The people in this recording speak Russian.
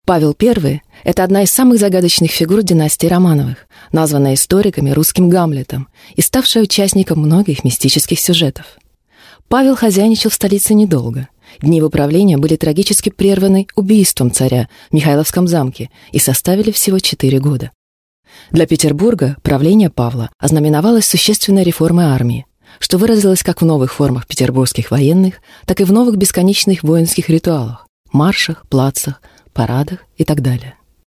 Павел I – это одна из самых загадочных фигур династии Романовых, названная историками русским Гамлетом и ставшая участником многих мистических сюжетов. Павел хозяйничал в столице недолго. Дни его правления были трагически прерваны убийством царя в Михайловском замке и составили всего 4 года. Для Петербурга правление Павла ознаменовалось существенной реформой армии, что выразилось как в новых формах петербургских военных, так и в новых бесконечных воинских ритуалах – маршах, плацах, парадах и так далее.